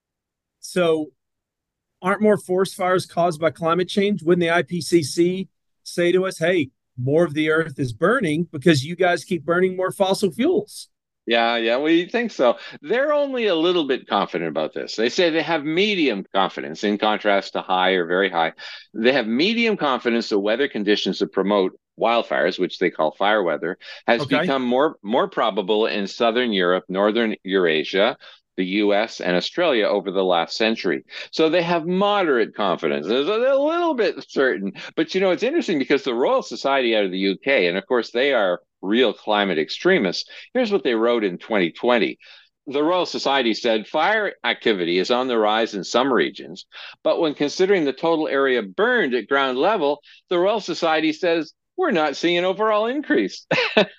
So aren't more forest fires caused by climate change? Wouldn't the IPCC say to us, hey, more of the earth is burning because you guys keep burning more fossil fuels? Yeah, we think so. They're only a little bit confident about this. They say they have medium confidence in contrast to high or very high. They have medium confidence that weather conditions that promote wildfires, which they call fire weather, has become more probable in Southern Europe, Northern Eurasia, the US, and Australia over the last century. So they have moderate confidence. They're a little bit certain. But, it's interesting because the Royal Society out of the UK, and of course they are real climate extremists, here's what they wrote in 2020. The Royal Society said fire activity is on the rise in some regions, but when considering the total area burned at ground level, the Royal Society says we're not seeing an overall increase.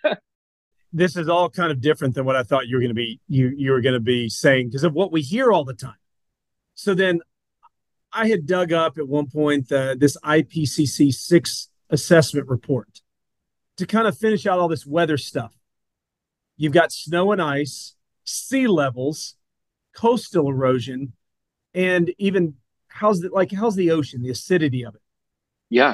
This is all kind of different than what I thought you were going to be you were going to be saying because of what we hear all the time. So then I had dug up at one point this IPCC 6 assessment report to kind of finish out all this weather stuff. You've got snow and ice, sea levels, coastal erosion, and even how's the ocean, the acidity of it. Yeah.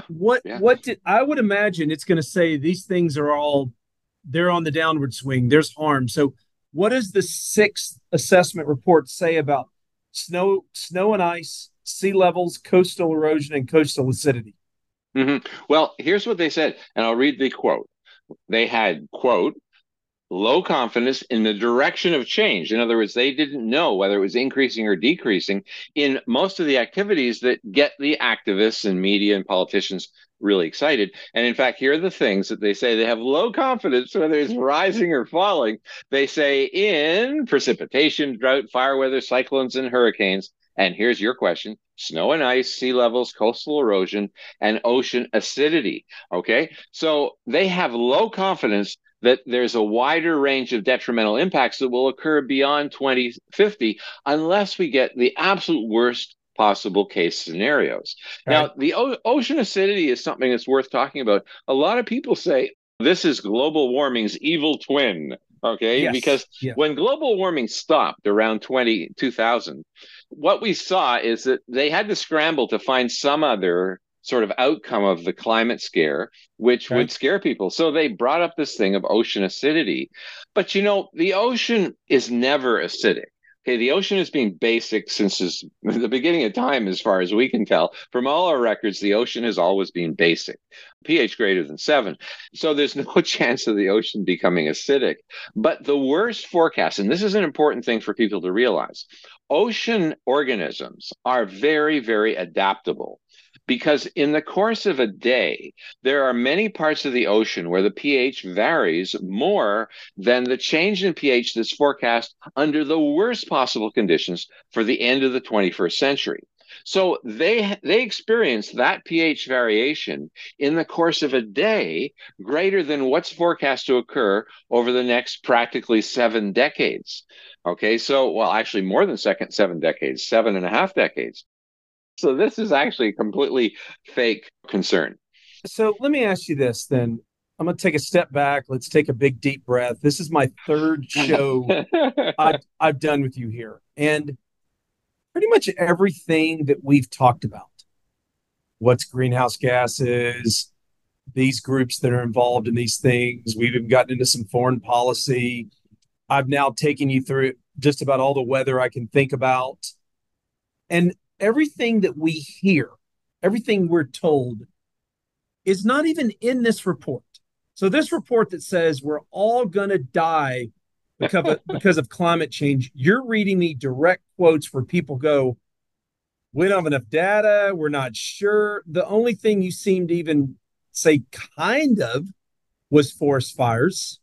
I would imagine it's going to say these things are they're on the downward swing. There's harm. So what does the 6th assessment report say about snow and ice, sea levels, coastal erosion, and coastal acidity? Mm-hmm. Well, here's what they said, and I'll read the quote. They had, quote, low confidence in the direction of change. In other words, they didn't know whether it was increasing or decreasing in most of the activities that get the activists and media and politicians really excited. And in fact, here are the things that they say they have low confidence whether it's rising or falling. They say in precipitation, drought, fire weather, cyclones, and hurricanes. And here's your question: snow and ice, sea levels, coastal erosion, and ocean acidity. Okay, so they have low confidence that there's a wider range of detrimental impacts that will occur beyond 2050 unless we get the absolute worst possible case scenarios. Right. Now, the ocean acidity is something that's worth talking about. A lot of people say this is global warming's evil twin. Okay, yes. Because when global warming stopped around 2000, what we saw is that they had to scramble to find some other sort of outcome of the climate scare, which would scare people. So they brought up this thing of ocean acidity. But, the ocean is never acidic. Okay, the ocean has been basic since the beginning of time, as far as we can tell. From all our records, the ocean has always been basic, pH greater than 7. So there's no chance of the ocean becoming acidic. But the worst forecast, and this is an important thing for people to realize, ocean organisms are very, very adaptable, because in the course of a day, there are many parts of the ocean where the pH varies more than the change in pH that's forecast under the worst possible conditions for the end of the 21st century. So they experience that pH variation in the course of a day greater than what's forecast to occur over the next practically 7 decades. Okay, so, well, actually more than 7 decades, 7.5 decades. So this is actually a completely fake concern. So let me ask you this then. I'm going to take a step back. Let's take a big, deep breath. This is my third show I've done with you here. And pretty much everything that we've talked about, what's greenhouse gases, these groups that are involved in these things, we've even gotten into some foreign policy. I've now taken you through just about all the weather I can think about. And everything that we hear, everything we're told is not even in this report. So this report that says we're all going to die because of climate change, you're reading me direct quotes where people go, we don't have enough data, we're not sure. The only thing you seem to even say kind of was forest fires.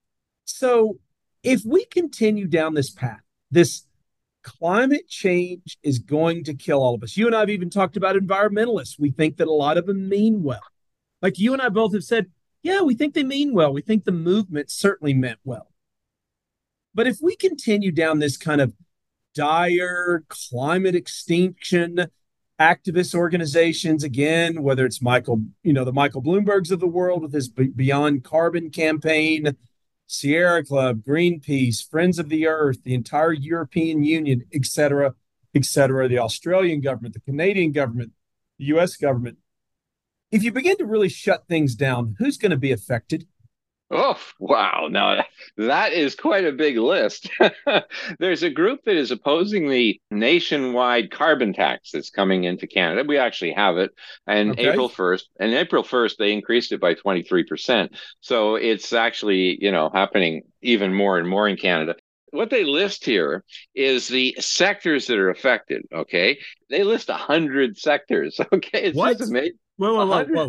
So if we continue down this path, this climate change is going to kill all of us. You and I have even talked about environmentalists. We think that a lot of them mean well. Like you and I both have said, yeah, we think they mean well. We think the movement certainly meant well. But if we continue down this kind of dire climate extinction, activist organizations, again, whether it's the Michael Bloombergs of the world with his Beyond Carbon campaign, Sierra Club, Greenpeace, Friends of the Earth, the entire European Union, et cetera, the Australian government, the Canadian government, the US government. If you begin to really shut things down, who's going to be affected? Oh, wow. Now, that is quite a big list. There's a group that is opposing the nationwide carbon tax that's coming into Canada. We actually have it. And April 1st, they increased it by 23%. So it's actually, happening even more and more in Canada. What they list here is the sectors that are affected, okay? They list 100 sectors, okay? It's what? Just amazing. Whoa.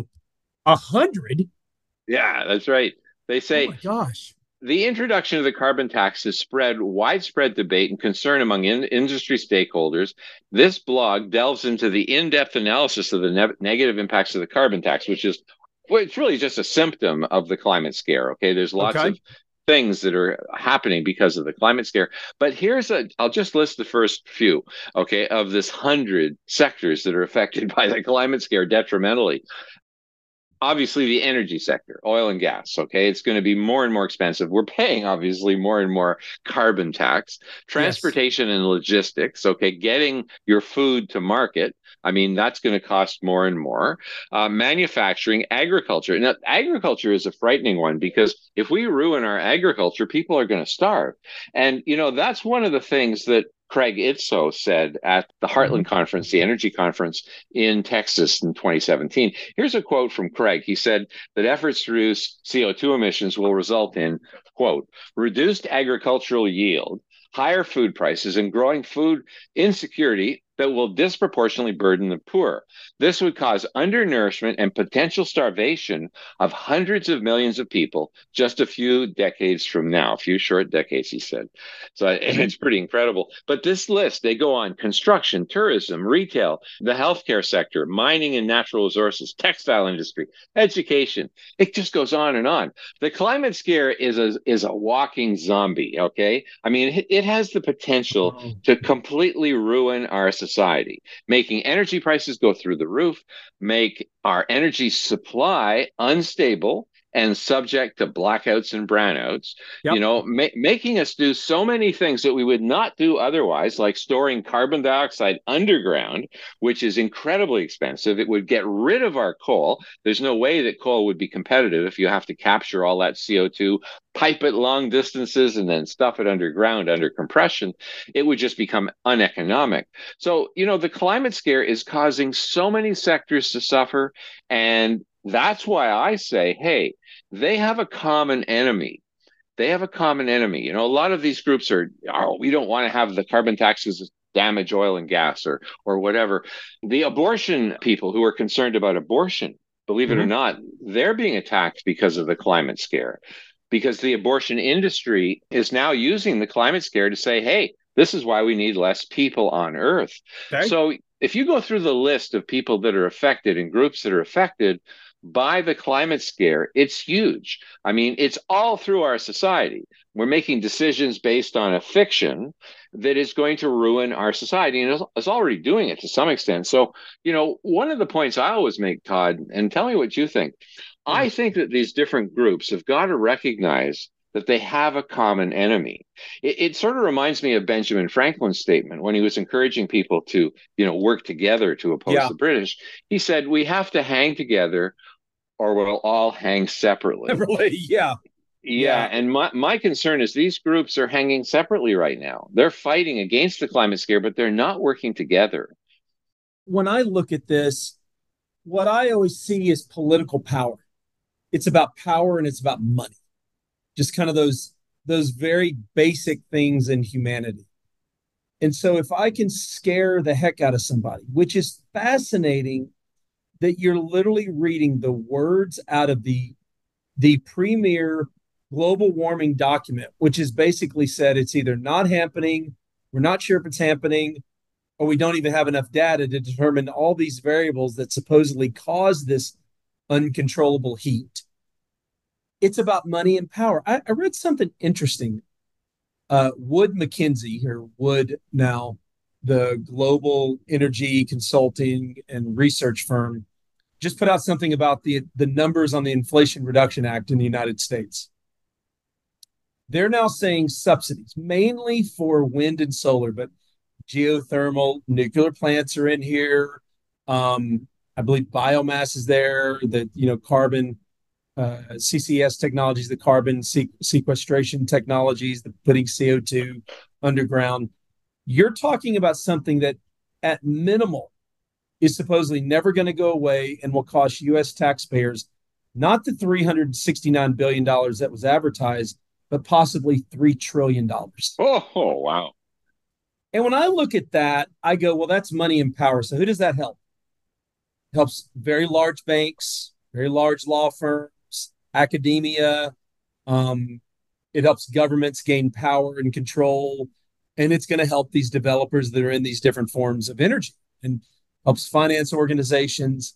100? Yeah, that's right. They say, oh my gosh, the introduction of the carbon tax has spread widespread debate and concern among industry stakeholders. This blog delves into the in-depth analysis of the negative impacts of the carbon tax, which is, well, it's really just a symptom of the climate scare. Okay, there's lots of things that are happening because of the climate scare. But I'll just list the first few, okay, of this 100 sectors that are affected by the climate scare detrimentally. Obviously, the energy sector, oil and gas, okay? It's going to be more and more expensive. We're paying, obviously, more and more carbon tax. Transportation and logistics, okay? Getting your food to market, I mean, that's going to cost more and more. Manufacturing, agriculture. Now, agriculture is a frightening one because if we ruin our agriculture, people are going to starve. And, that's one of the things that Craig Itso said at the Heartland Conference, the energy conference in Texas in 2017. Here's a quote from Craig. He said that efforts to reduce CO2 emissions will result in, quote, reduced agricultural yield, higher food prices, and growing food insecurity that will disproportionately burden the poor. This would cause undernourishment and potential starvation of hundreds of millions of people just a few decades from now, a few short decades, he said. So it's pretty incredible. But this list, they go on: construction, tourism, retail, the healthcare sector, mining and natural resources, textile industry, education. It just goes on and on. The climate scare is a walking zombie, okay? I mean, it has the potential to completely ruin our society, making energy prices go through the roof, make our energy supply unstable and subject to blackouts and brownouts, making us do so many things that we would not do otherwise, like storing carbon dioxide underground, which is incredibly expensive. It would get rid of our coal. There's no way that coal would be competitive if you have to capture all that CO2, pipe it long distances, and then stuff it underground under compression. It would just become uneconomic. So, the climate scare is causing so many sectors to suffer. And that's why I say, hey, they have a common enemy. A lot of these groups we don't want to have the carbon taxes damage oil and gas or whatever. The abortion people who are concerned about abortion, believe it or not, they're being attacked because of the climate scare, because the abortion industry is now using the climate scare to say, hey, this is why we need less people on Earth. Okay. So if you go through the list of people that are affected and groups that are affected by the climate scare, it's huge. I mean, it's all through our society. We're making decisions based on a fiction that is going to ruin our society, and it's already doing it to some extent. So, one of the points I always make, Todd, and tell me what you think, I think that these different groups have got to recognize that they have a common enemy. It sort of reminds me of Benjamin Franklin's statement when he was encouraging people to, work together to oppose the British. He said, we have to hang together or we'll all hang separately. Yeah. And my concern is these groups are hanging separately right now. They're fighting against the climate scare, but they're not working together. When I look at this, what I always see is political power. It's about power and it's about money. Just kind of those very basic things in humanity. And so if I can scare the heck out of somebody, which is fascinating that you're literally reading the words out of the premier global warming document, which is basically said it's either not happening, we're not sure if it's happening, or we don't even have enough data to determine all these variables that supposedly cause this uncontrollable heat. It's about money and power. I read something interesting. Wood Mackenzie, or Wood now, the global energy consulting and research firm, just put out something about the numbers on the Inflation Reduction Act in the United States. They're now saying subsidies, mainly for wind and solar, but geothermal, nuclear plants are in here. I believe biomass is there, that, carbon, CCS technologies, the carbon sequestration technologies, the putting CO2 underground. You're talking about something that at minimal is supposedly never going to go away and will cost U.S. taxpayers not the $369 billion that was advertised, but possibly $3 trillion. Oh, wow. And when I look at that, I go, well, that's money and power. So who does that help? It helps very large banks, very large law firms, academia. It helps governments gain power and control. And it's going to help these developers that are in these different forms of energy and helps finance organizations.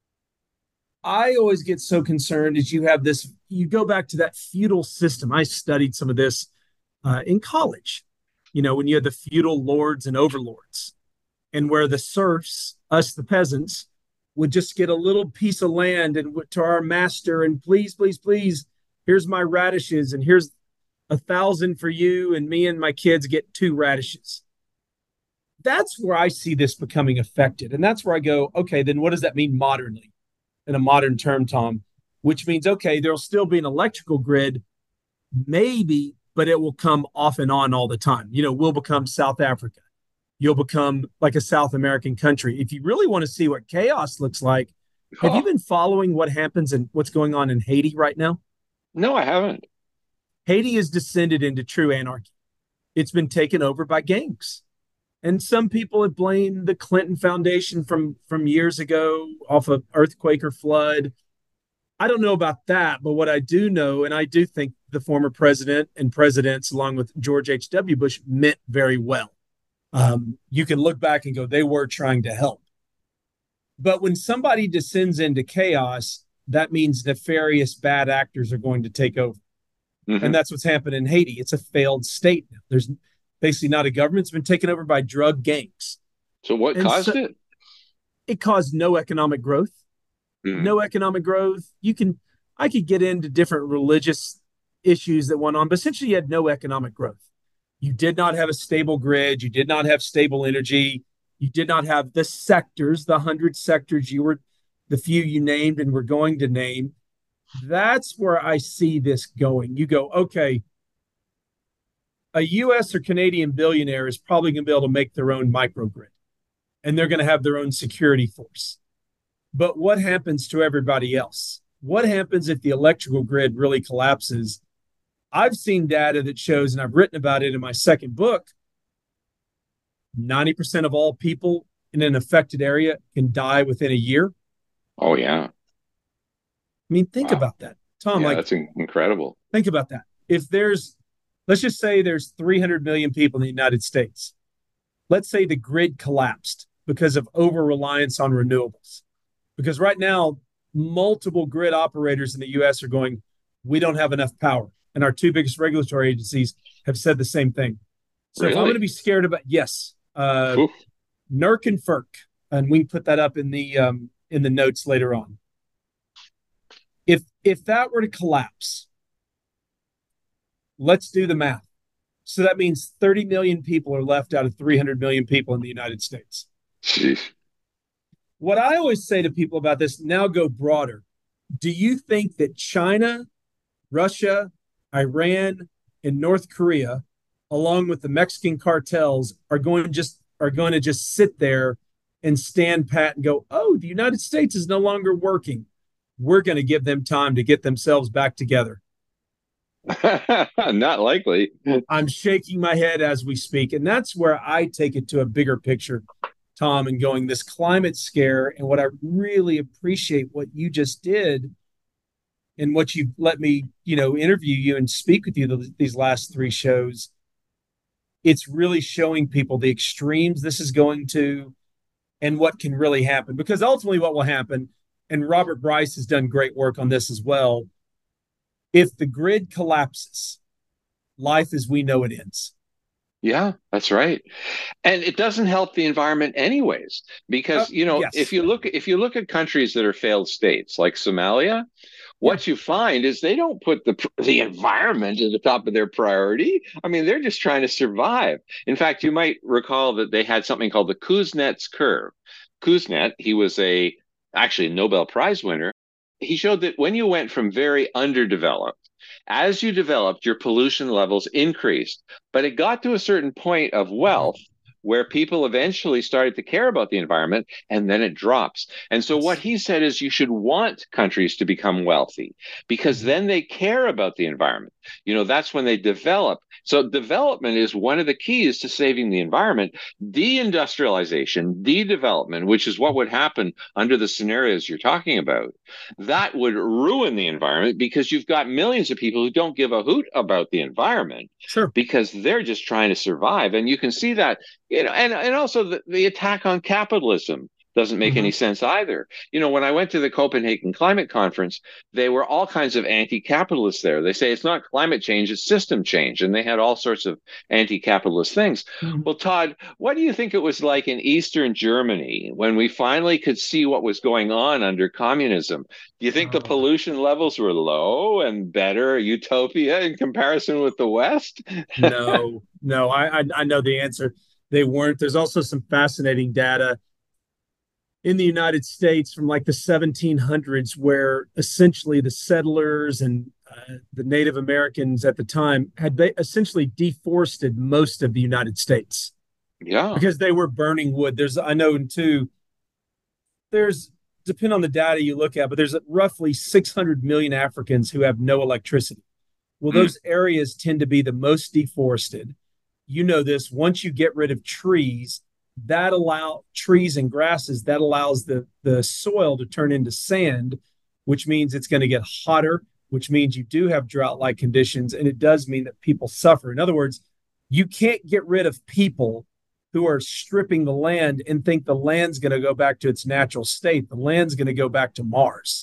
I always get so concerned as you go back to that feudal system. I studied some of this in college, when you had the feudal lords and overlords, and where the serfs, us, the peasants, would just get a little piece of land and to our master, and please, please, please, here's my radishes, and here's 1,000 for you, and me and my kids get 2 radishes. That's where I see this becoming affected. And that's where I go, okay, then what does that mean modernly? In a modern term, Tom, which means, okay, there'll still be an electrical grid, maybe, but it will come off and on all the time. We'll become South Africa. You'll become like a South American country. If you really want to see what chaos looks like, have you been following what happens and what's going on in Haiti right now? No, I haven't. Haiti has descended into true anarchy. It's been taken over by gangs. And some people have blamed the Clinton Foundation from years ago off of earthquake or flood. I don't know about that, but what I do know, and I do think the former president and presidents, along with George H.W. Bush, meant very well. You can look back and go, they were trying to help. But when somebody descends into chaos, that means nefarious bad actors are going to take over. Mm-hmm. And that's what's happened in Haiti. It's a failed state now. There's basically not a government. It's been taken over by drug gangs. So what caused it? It caused no economic growth. Mm-hmm. No economic growth. I could get into different religious issues that went on, but essentially you had no economic growth. You did not have a stable grid. You did not have stable energy. You did not have the sectors, the 100 sectors the few you named and were going to name. That's where I see this going. You go, okay, a U.S. or Canadian billionaire is probably going to be able to make their own microgrid, and they're going to have their own security force. But what happens to everybody else? What happens if the electrical grid really collapses? I've seen data that shows, and I've written about it in my second book, 90% of all people in an affected area can die within a year. Oh, yeah. I mean, think Wow. about that, Tom. Yeah, Like, that's incredible. think about that. If let's just say there's 300 million people in the United States. Let's say the grid collapsed because of over reliance on renewables. Because right now, multiple grid operators in the US are going, we don't have enough power. And our two biggest regulatory agencies have said the same thing. So if I'm going to be scared about, yes, NERC and FERC, and we can put that up in the notes later on. If that were to collapse, let's do the math. So that means 30 million people are left out of 300 million people in the United States. Jeez. What I always say to people about this, now go broader. Do you think that China, Russia, Iran, and North Korea, along with the Mexican cartels, are going to just sit there and stand pat and go, oh, the United States is no longer working. We're going to give them time to get themselves back together? Not likely. I'm shaking my head as we speak. And that's where I take it to a bigger picture, Tom, and going, this climate scare. And what I really appreciate what you just did and what you let me, interview you and speak with you these last three shows. It's really showing people the extremes this is going to and what can really happen. Because ultimately what will happen, and Robert Bryce has done great work on this as well, if the grid collapses, life as we know it ends. Yeah, that's right. And it doesn't help the environment anyways, because, yes. if you look at countries that are failed states like Somalia, what you find is they don't put the environment at the top of their priority. I mean, they're just trying to survive. In fact, you might recall that they had something called the Kuznets curve. Kuznets, he was actually a Nobel Prize winner. He showed that when you went from very underdeveloped, as you developed, your pollution levels increased. But it got to a certain point of wealth where people eventually started to care about the environment, and then it drops. And so what he said is you should want countries to become wealthy, because then they care about the environment. That's when they develop. So development is one of the keys to saving the environment. Deindustrialization, de-development, which is what would happen under the scenarios you're talking about, that would ruin the environment, because you've got millions of people who don't give a hoot about the environment. Sure. Because they're just trying to survive. And you can see that, and also the attack on capitalism doesn't make any sense either. When I went to the Copenhagen Climate Conference, there were all kinds of anti-capitalists there. They say it's not climate change, it's system change. And they had all sorts of anti-capitalist things. Well, Todd, what do you think it was like in Eastern Germany when we finally could see what was going on under communism? Do you think the pollution levels were low and better utopia in comparison with the West? No, I know the answer. They weren't. There's also some fascinating data in the United States from like the 1700s, where essentially the settlers and the Native Americans at the time had essentially deforested most of the United States. Yeah. Because they were burning wood. There's depending on the data you look at, but there's roughly 600 million Africans who have no electricity. Well, those areas tend to be the most deforested. This, once you get rid of trees, trees and grasses, that allows the soil to turn into sand, which means it's going to get hotter, which means you do have drought-like conditions, and it does mean that people suffer. In other words, you can't get rid of people who are stripping the land and think the land's going to go back to its natural state. The land's going to go back to Mars.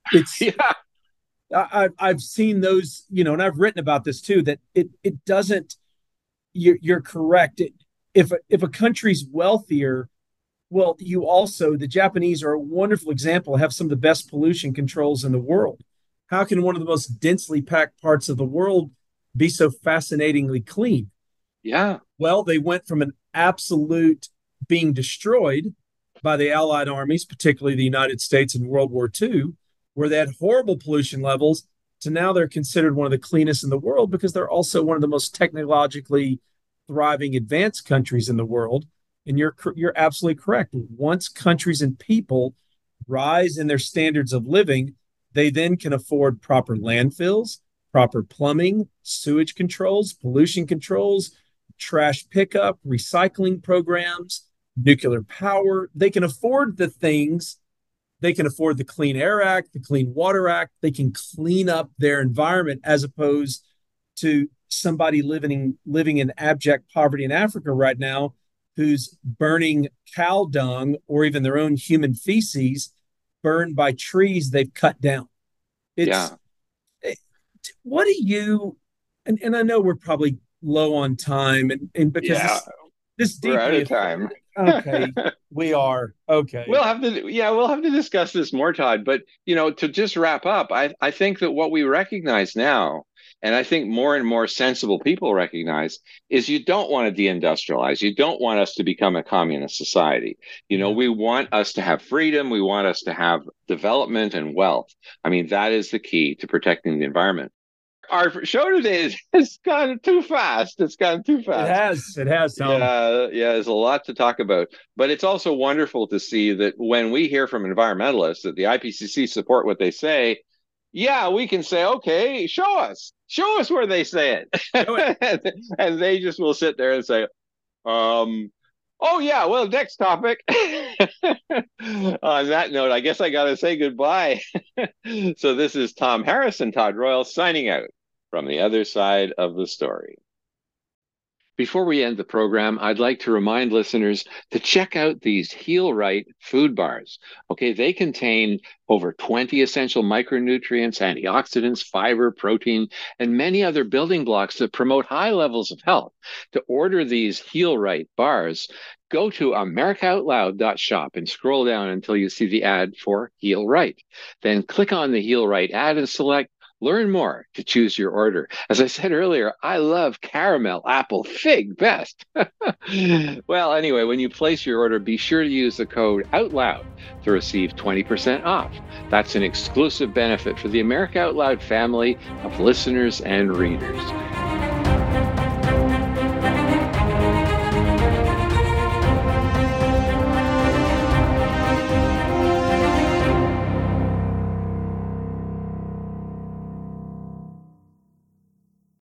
I've seen those, and I've written about this too, that it doesn't. You're correct. If a country's wealthier, well, the Japanese are a wonderful example, have some of the best pollution controls in the world. How can one of the most densely packed parts of the world be so fascinatingly clean? Yeah. Well, they went from an absolute being destroyed by the Allied armies, particularly the United States in World War II, where they had horrible pollution levels, to now they're considered one of the cleanest in the world, because they're also one of the most technologically thriving advanced countries in the world. And you're absolutely correct. Once countries and people rise in their standards of living, they then can afford proper landfills, proper plumbing, sewage controls, pollution controls, trash pickup, recycling programs, nuclear power. They can afford the things. They can afford the Clean Air Act, the Clean Water Act. They can clean up their environment as opposed to somebody living in abject poverty in Africa right now who's burning cow dung or even their own human feces burned by trees they've cut down. What do you, and I know we're probably low on time and because this deeply, we're out of time. Okay, we are. Okay. We'll have to discuss this more, Todd. But, to just wrap up, I think that what we recognize now, and I think more and more sensible people recognize, is you don't want to deindustrialize. You don't want us to become a communist society. We want us to have freedom. We want us to have development and wealth. I mean, that is the key to protecting the environment. Our show today has gone too fast. It's gone too fast. It has, Tom. Yeah, there's a lot to talk about. But it's also wonderful to see that when we hear from environmentalists that the IPCC support what they say, we can say, okay, show us where they say it. And they just will sit there and say, next topic. On that note, I guess I got to say goodbye. So this is Tom Harris and Todd Royal signing out from the other side of the story. Before we end the program, I'd like to remind listeners to check out these Heal Right food bars. Okay, they contain over 20 essential micronutrients, antioxidants, fiber, protein, and many other building blocks that promote high levels of health. To order these Heal Right bars, go to AmericaOutloud.shop and scroll down until you see the ad for Heal Right. Then click on the Heal Right ad and select Learn More to choose your order. As I said earlier, I love caramel, apple, fig best. Well, anyway, when you place your order, be sure to use the code OUTLOUD to receive 20% off. That's an exclusive benefit for the America Out Loud family of listeners and readers.